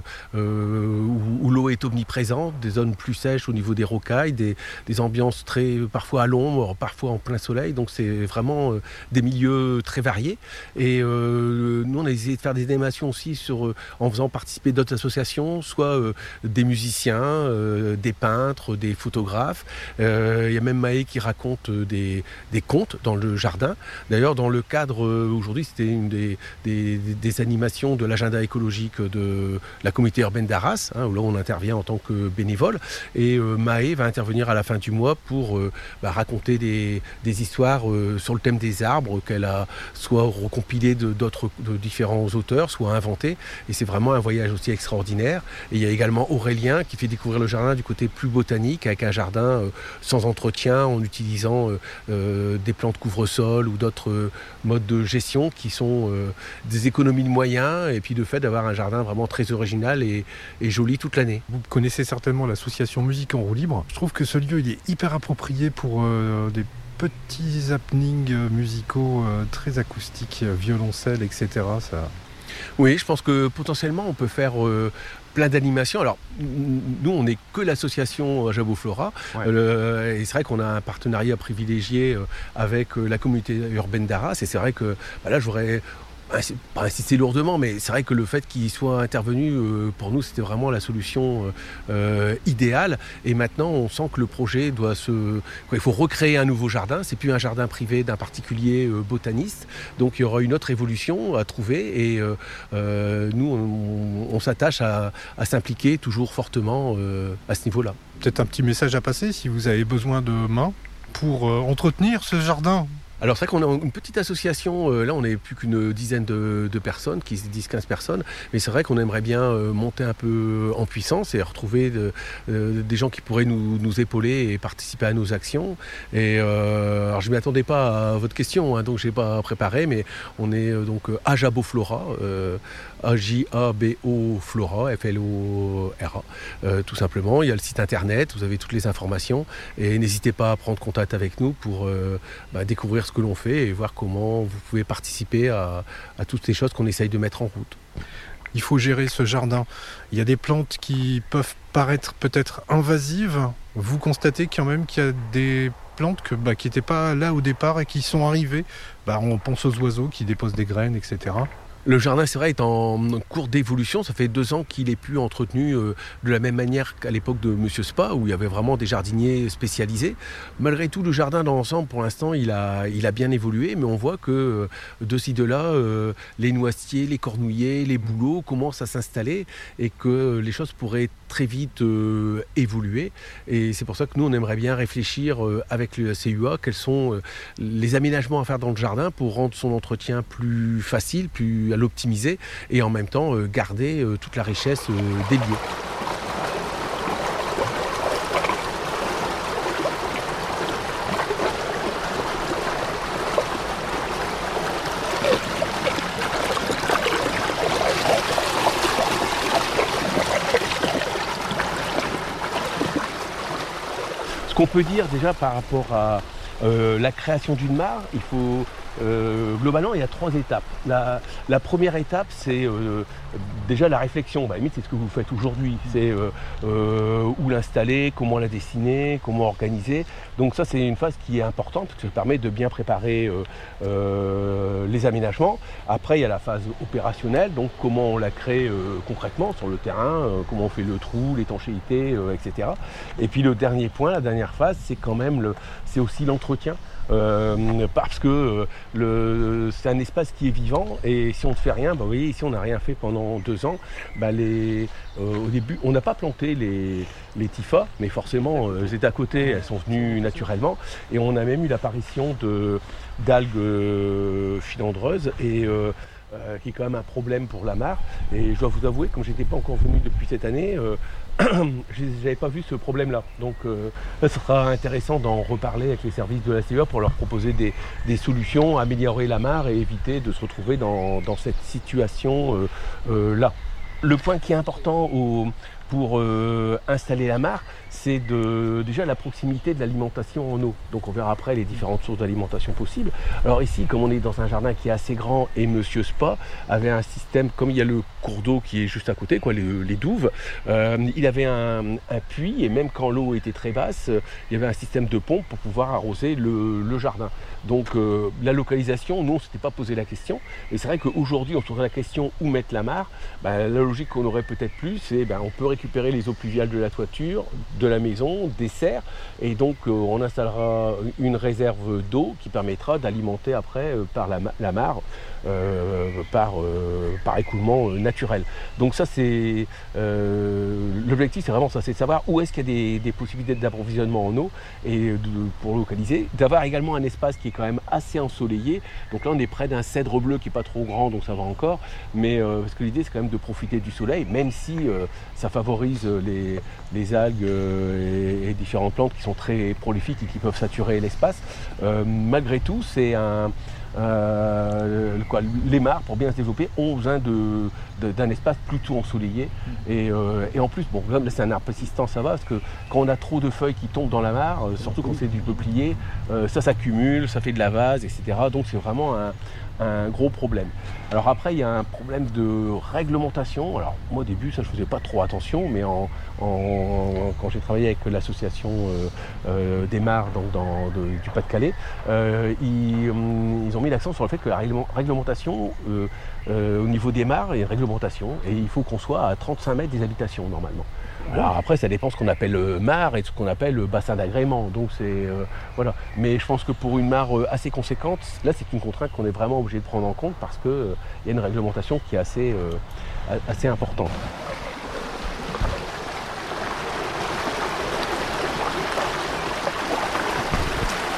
où l'eau est omniprésente, des zones plus sèches au niveau des rocailles, des ambiances parfois à l'ombre, parfois en plein soleil, donc c'est vraiment des milieux très variés. Et nous, on a essayé de faire des animations aussi en faisant participer d'autres associations, soit des musiciens, des peintres, des photographes. Il y a même Maë qui raconte des contes dans le jardin. D'ailleurs, dans le cadre, aujourd'hui, c'était une des animations de l'agenda écologique de la communauté urbaine d'Arras, où là on intervient en tant que bénévole. Et Maë va intervenir à la fin du mois pour raconter des histoires sur le thème des arbres qu'elle a soit recompilé de différents auteurs, soit inventés, et c'est vraiment un voyage aussi extraordinaire. Et il y a également Aurélien qui fait découvrir le jardin du côté plus botanique, avec un jardin sans entretien, en utilisant des plantes couvre-sol ou d'autres modes de gestion qui sont des économies de moyens, et puis le fait d'avoir un jardin vraiment très original et joli toute l'année. Vous connaissez certainement l'association Musique en roue libre. Je trouve que ce lieu il est hyper approprié pour des petits happenings musicaux très acoustiques, violoncelle, etc. Ça... Oui, je pense que potentiellement on peut faire plein d'animations. Alors, nous, on n'est que l'association Ajabo Flora. Ouais. Et c'est vrai qu'on a un partenariat privilégié avec la communauté urbaine d'Arras. Et c'est vrai que là, j'aurais... pas insister lourdement, mais c'est vrai que le fait qu'il soit intervenu, pour nous, c'était vraiment la solution idéale. Et maintenant, on sent que le projet il faut recréer un nouveau jardin. C'est plus un jardin privé d'un particulier botaniste. Donc, il y aura une autre évolution à trouver. Et nous, on s'attache à s'impliquer toujours fortement à ce niveau-là. Peut-être un petit message à passer si vous avez besoin de mains pour entretenir ce jardin. Alors c'est vrai qu'on a une petite association, là on n'est plus qu'une dizaine de personnes, 10-15 personnes, mais c'est vrai qu'on aimerait bien monter un peu en puissance et retrouver des gens qui pourraient nous épauler et participer à nos actions. Et alors je ne m'attendais pas à votre question, donc je n'ai pas préparé, mais on est donc Ajabo Flora, A-J-A-B-O Flora, F-L-O-R-A, tout simplement. Il y a le site internet, vous avez toutes les informations et n'hésitez pas à prendre contact avec nous pour découvrir ce que l'on fait et voir comment vous pouvez participer à toutes ces choses qu'on essaye de mettre en route. Il faut gérer ce jardin. Il y a des plantes qui peuvent paraître peut-être invasives. Vous constatez quand même qu'il y a des plantes qui n'étaient pas là au départ et qui sont arrivées. On pense aux oiseaux qui déposent des graines, etc. Le jardin, c'est vrai, est en cours d'évolution. Ça fait 2 ans qu'il est plus entretenu de la même manière qu'à l'époque de Monsieur Spa, où il y avait vraiment des jardiniers spécialisés. Malgré tout, le jardin dans l'ensemble, pour l'instant, il a bien évolué, mais on voit que de ci, de là, les noisetiers, les cornouillers, les bouleaux commencent à s'installer et que les choses pourraient très vite évoluer. Et c'est pour ça que nous, on aimerait bien réfléchir avec le CUA quels sont les aménagements à faire dans le jardin pour rendre son entretien plus facile, plus à l'optimiser et en même temps garder toute la richesse des lieux. Ce qu'on peut dire déjà par rapport à la création d'une mare, il faut globalement, il y a 3 étapes. La première étape, c'est déjà la réflexion. Limite, c'est ce que vous faites aujourd'hui. C'est où l'installer, comment la dessiner, comment organiser. Donc ça, c'est une phase qui est importante, parce que ça permet de bien préparer les aménagements. Après, il y a la phase opérationnelle, donc comment on la crée concrètement sur le terrain, comment on fait le trou, l'étanchéité, etc. Et puis le dernier point, la dernière phase, c'est quand même c'est aussi l'entretien. Parce que c'est un espace qui est vivant et si on ne fait rien, vous voyez ici on n'a rien fait pendant 2 ans, au début on n'a pas planté les tifas, mais forcément elles étaient à côté, elles sont venues naturellement et on a même eu l'apparition d'algues filandreuses et qui est quand même un problème pour la mare. Et je dois vous avouer, comme je n'étais pas encore venu depuis cette année, je n'avais pas vu ce problème-là. Donc ce sera intéressant d'en reparler avec les services de la CEA pour leur proposer des solutions, améliorer la mare et éviter de se retrouver dans cette situation-là. Le point qui est important pour installer la mare, c'est déjà la proximité de l'alimentation en eau. Donc on verra après les différentes sources d'alimentation possibles. Alors ici, comme on est dans un jardin qui est assez grand et Monsieur Spa avait un système, comme il y a le cours d'eau qui est juste à côté, les douves, il avait un puits et même quand l'eau était très basse, il y avait un système de pompe pour pouvoir arroser le jardin. Donc la localisation, nous on ne s'était pas posé la question. Et c'est vrai qu'aujourd'hui on se pose la question où mettre la mare. La logique qu'on aurait peut-être plus, c'est on peut récupérer les eaux pluviales de la toiture, de la maison, des serres, et donc on installera une réserve d'eau qui permettra d'alimenter après par la mare par écoulement naturel. Donc ça c'est l'objectif, c'est vraiment ça, c'est de savoir où est-ce qu'il y a des possibilités d'approvisionnement en eau et pour localiser, d'avoir également un espace qui est quand même assez ensoleillé. Donc là on est près d'un cèdre bleu qui n'est pas trop grand, donc ça va encore, mais parce que l'idée c'est quand même de profiter du soleil, même si ça favorise les algues et différentes plantes qui sont très prolifiques et qui peuvent saturer l'espace. Malgré tout, c'est les mares, pour bien se développer, ont besoin d'un espace plutôt ensoleillé. Et en plus, comme c'est un arbre persistant, ça va, parce que quand on a trop de feuilles qui tombent dans la mare, surtout quand c'est du peuplier, ça s'accumule, ça fait de la vase, etc. Donc c'est vraiment un gros problème. Alors après, il y a un problème de réglementation. Alors moi au début, ça je faisais pas trop attention, mais quand j'ai travaillé avec l'association des mares du Pas-de-Calais, ils ont mis l'accent sur le fait que la réglementation au niveau des mares est une réglementation et il faut qu'on soit à 35 mètres des habitations normalement. Alors après, ça dépend ce qu'on appelle mare et ce qu'on appelle bassin d'agrément. Donc c'est voilà. Mais je pense que pour une mare assez conséquente, là c'est une contrainte qu'on est vraiment obligé de prendre en compte parce que il y a une réglementation qui est assez importante.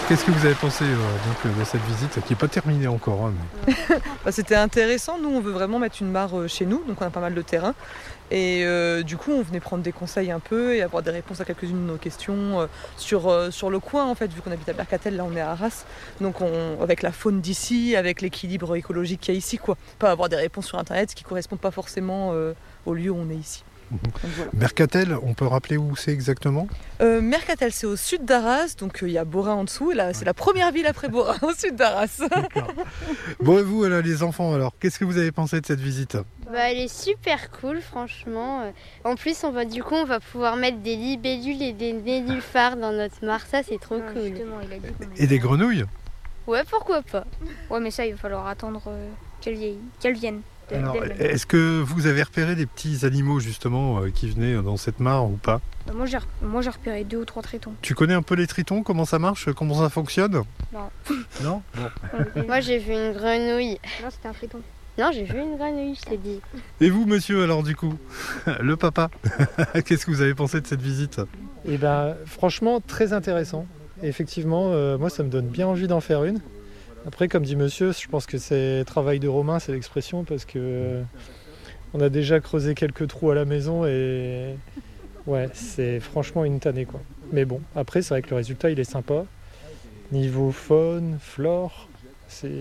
qu'est-ce que vous avez pensé de cette visite qui n'est pas terminée encore mais... C'était intéressant. Nous, on veut vraiment mettre une mare chez nous, donc on a pas mal de terrain. Et du coup, on venait prendre des conseils un peu et avoir des réponses à quelques-unes de nos questions sur le coin, en fait, vu qu'on habite à Mercatel, là on est à Arras. Donc avec la faune d'ici, avec l'équilibre écologique qu'il y a ici, quoi. Pas avoir des réponses sur Internet qui ne correspondent pas forcément au lieu où on est ici. Donc, voilà. Mercatel, on peut rappeler où c'est exactement ? Mercatel, c'est au sud d'Arras, donc il y a Borin en dessous. Là, c'est la première ville après Borin, au sud d'Arras. Bon, et vous, les enfants, alors, qu'est-ce que vous avez pensé de cette visite ? Elle est super cool, franchement. En plus, on va pouvoir mettre des libellules et des nénuphars dans notre mare. Ça, c'est trop cool. Et des grenouilles ? Ouais, pourquoi pas. Ouais, mais ça, il va falloir attendre qu'elles viennent. Alors, est-ce que vous avez repéré des petits animaux justement qui venaient dans cette mare ou pas ? Moi j'ai repéré 2 ou 3 tritons. Tu connais un peu les tritons, comment ça marche, comment ça fonctionne ? Non. Non ? Bon. Moi j'ai vu une grenouille. Non, c'était un triton. Non, j'ai vu une grenouille, je t'ai dit. Et vous monsieur alors du coup, le papa, qu'est-ce que vous avez pensé de cette visite ? Franchement très intéressant. Effectivement, moi ça me donne bien envie d'en faire une. Après, comme dit monsieur, je pense que c'est travail de Romain, c'est l'expression, parce que on a déjà creusé quelques trous à la maison et ouais, c'est franchement une tannée, quoi. Mais bon, après, c'est vrai que le résultat, il est sympa. Niveau faune, flore, c'est...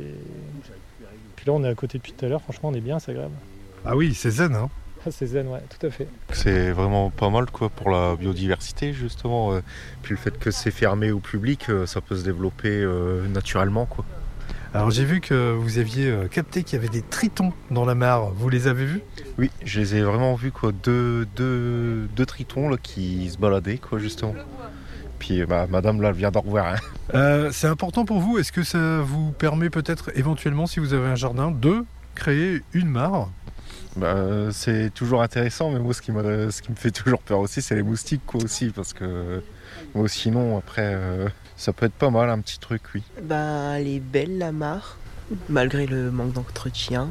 Puis là, on est à côté depuis tout à l'heure, franchement, on est bien, c'est agréable. Ah oui, c'est zen, hein ? C'est zen, ouais, tout à fait. C'est vraiment pas mal, quoi, pour la biodiversité, justement. Puis le fait que c'est fermé au public, ça peut se développer naturellement, quoi. Alors j'ai vu que vous aviez capté qu'il y avait des tritons dans la mare. Vous les avez vus ? Oui, je les ai vraiment vus, quoi. Deux tritons là, qui se baladaient, quoi, justement. Puis madame là, elle vient d'en revoir. Hein. C'est important pour vous. Est-ce que ça vous permet peut-être éventuellement, si vous avez un jardin, de créer une mare ? C'est toujours intéressant, mais moi ce qui me fait toujours peur aussi, c'est les moustiques, quoi, aussi, parce que moi, sinon après ça peut être pas mal, un petit truc, oui. Elle est belle la mare, malgré le manque d'entretien.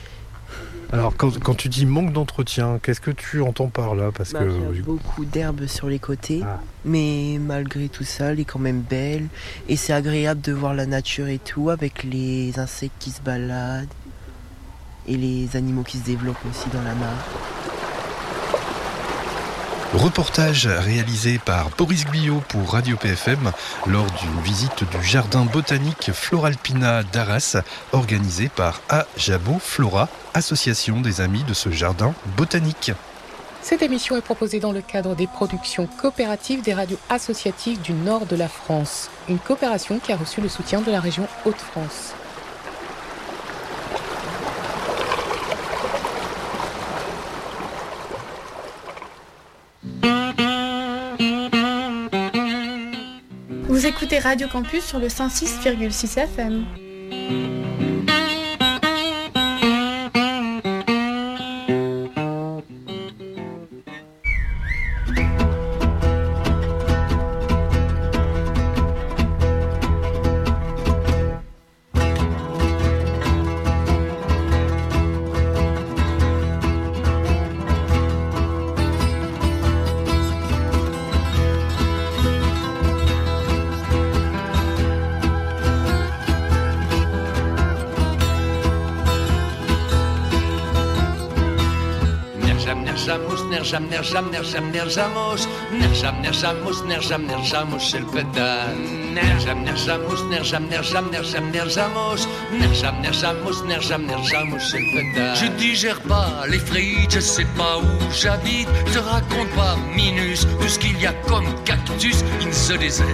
Alors quand tu dis manque d'entretien, qu'est-ce que tu entends par là ? Parce que il y a beaucoup d'herbes sur les côtés, mais malgré tout ça, elle est quand même belle. Et c'est agréable de voir la nature et tout, avec les insectes qui se baladent et les animaux qui se développent aussi dans la mare. Reportage réalisé par Boris Guyot pour Radio PFM lors d'une visite du jardin botanique Floralpina d'Arras, organisée par A. Jabot Flora, association des amis de ce jardin botanique. Cette émission est proposée dans le cadre des productions coopératives des radios associatives du nord de la France, une coopération qui a reçu le soutien de la région Hauts-de-France. Vous écoutez Radio Campus sur le 106,6 FM. Nerjamos, c'est le pétale. Nerjamos, c'est le pétale. Je digère pas les frites, je sais pas où j'habite. Je raconte pas Minus, tout ce qu'il y a comme cactus in the désert.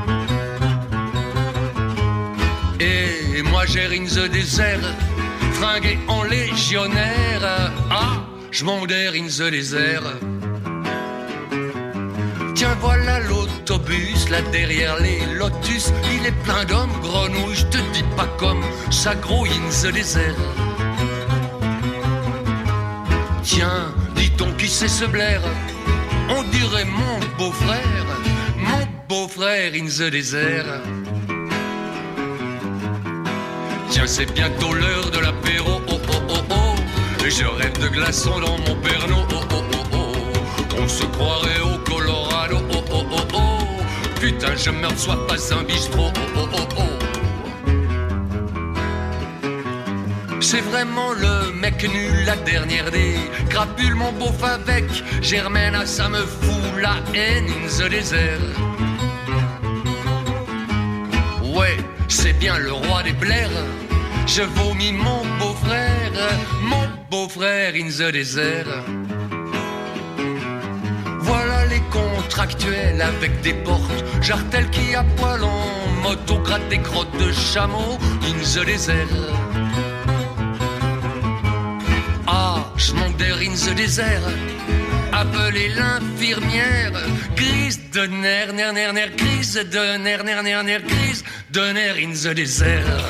Et moi j'ai in the désert, fringué en légionnaire. Ah, je m'endère in the désert. Tiens, voilà l'autobus, là derrière les lotus. Il est plein d'hommes grenouilles, je te dis pas comme ça gros in the désert. Tiens, dit-on qui c'est ce blaire? On dirait mon beau-frère in the désert. Tiens, c'est bientôt l'heure de l'apéro, oh oh oh oh. Et je rêve de glaçons dans mon perno, oh oh oh oh. On se croirait au Colorado, oh oh oh oh. putain, je meurs, sois pas un bistrot. Oh, oh, oh, oh. C'est vraiment le mec nul, la dernière des crapules, mon beauf avec Germaine, ah, ça me fout la haine in the désert. Ouais, c'est bien le roi des blairs. Je vomis mon beau-frère in the désert. Voilà les contractuels avec des portes, jartelles qui à poil en moto gratte des crottes de chameau in the désert. Ah, je monte der in the désert. Appelez l'infirmière. Grise de nerf, grise de nerf, grise de nerf in the désert.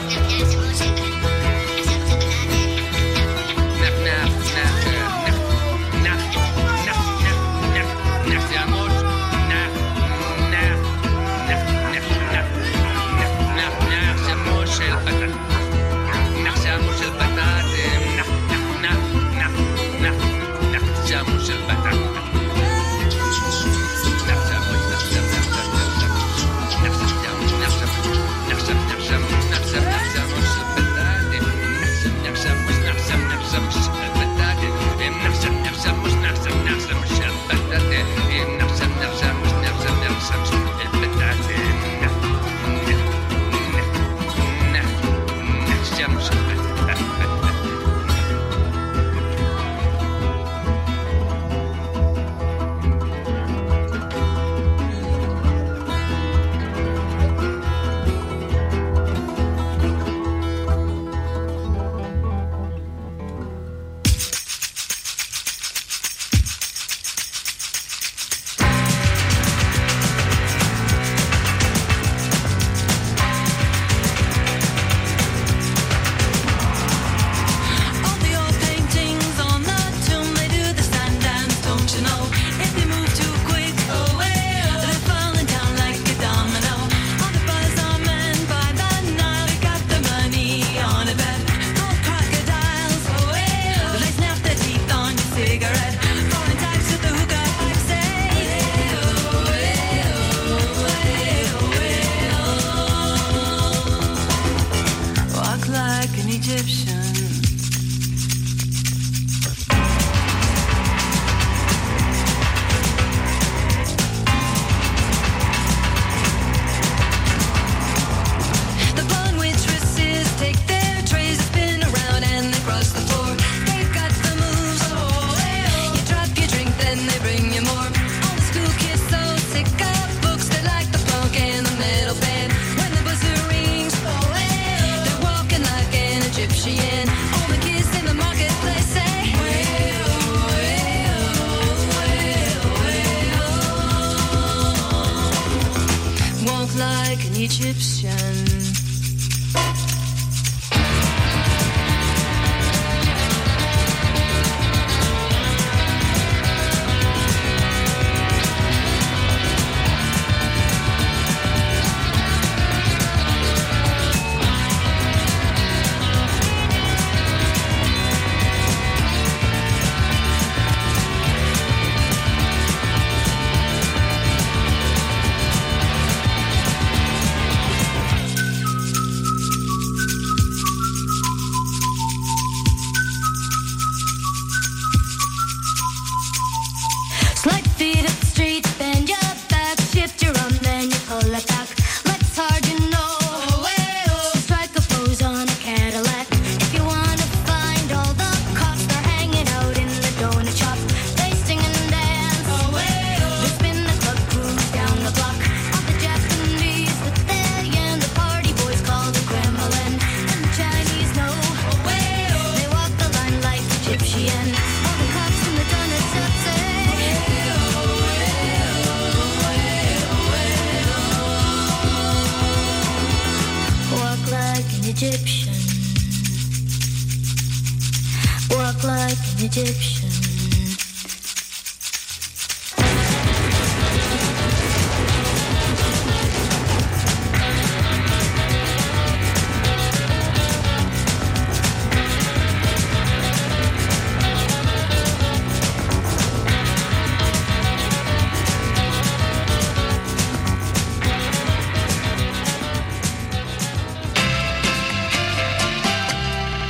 Egyptian.